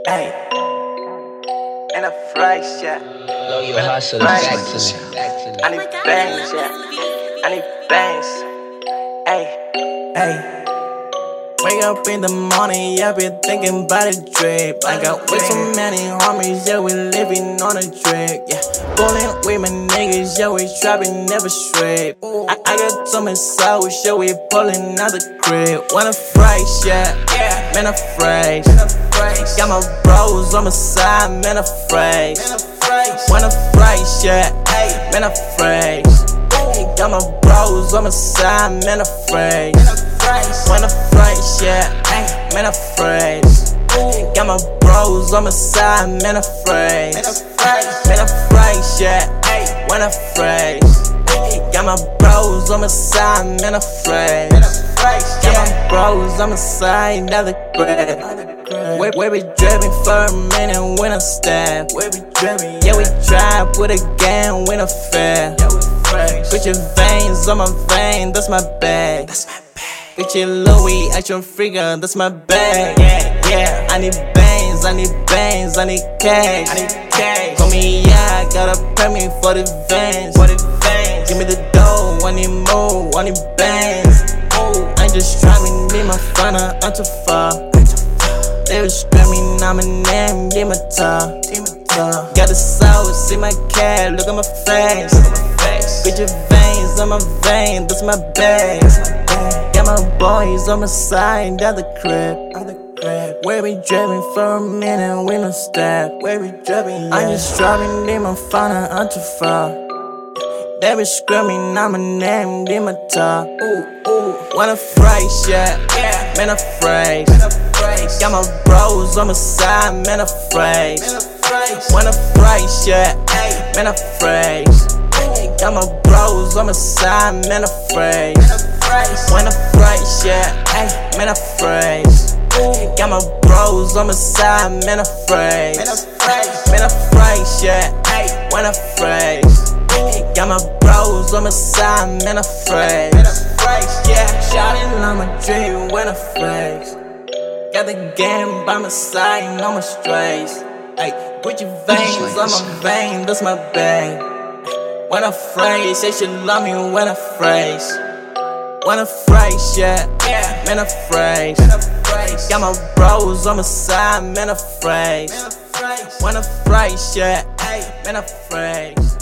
Hey, and a fresh shot. Blow your hustle back to me. I need bangs, yeah. I need bangs. Hey, hey. Wake up in the morning, yeah, been thinking about a drip. I got way too many homies, yeah, we living on a drip, yeah. Ballin' with my niggas, yeah, we trapping, never straight. I got so much sauce, yeah, we pullin' out the crib. Wanna fresh, yeah, man, I'm fresh. Got my bros on my side, man, I'm fresh. Wanna fresh, yeah, man, I'm fresh. Got my bros on my side, man, I'm fresh. When I'm fresh, yeah, man, I'm fresh. Got my bros on my side, man, I'm fresh. Man, I'm fresh, yeah, when I'm fresh. Got my bros on my side, man, I'm fresh. Got my bros on my side, another grab. We be drippin' for a minute when I stab. Yeah, we try, put a gang when I fair. Put your veins on my vein, that's my bag. Get your Louis action figure, that's my bag. Yeah, I need bangs, I need bangs, I need cash. For me, yeah, I gotta pay me for the veins. Give me the dough, I need more, I need bangs. I ain't just trying to leave my front up too far. They was screaming, I'm a name, get my top. Got the sauce, see my cat, look at my face. Get your veins on my vein, that's my bag. Got my boys on my side, down the crib. We be driving for a minute, we no stop. I'm just driving in my phone, I'm too far. They be screaming, I'm a name, in my top. Wanna fresh, yeah, man, I'm fresh. Got my bros on my side, man, I'm fresh. Wanna fresh, yeah, man, I'm fresh. Got my bros on my side, man, I'm fresh. When I'm fresh, yeah, man, I'm fresh. Got my bros on my side, man, I'm fresh. Man, I'm fresh, yeah, when I'm fresh. Got my bros on my side, man, I'm fresh. Yeah, shawty on my dream when I'm fresh. Got the game by my side, no more strays. Ay, put your veins on my vein, that's my bag. When I'm fresh, say she love me when I'm fresh. When I'm fresh, yeah, man, I'm fresh. Got my bros on my side, man, I'm fresh. When I'm fresh, yeah, man, I'm fresh.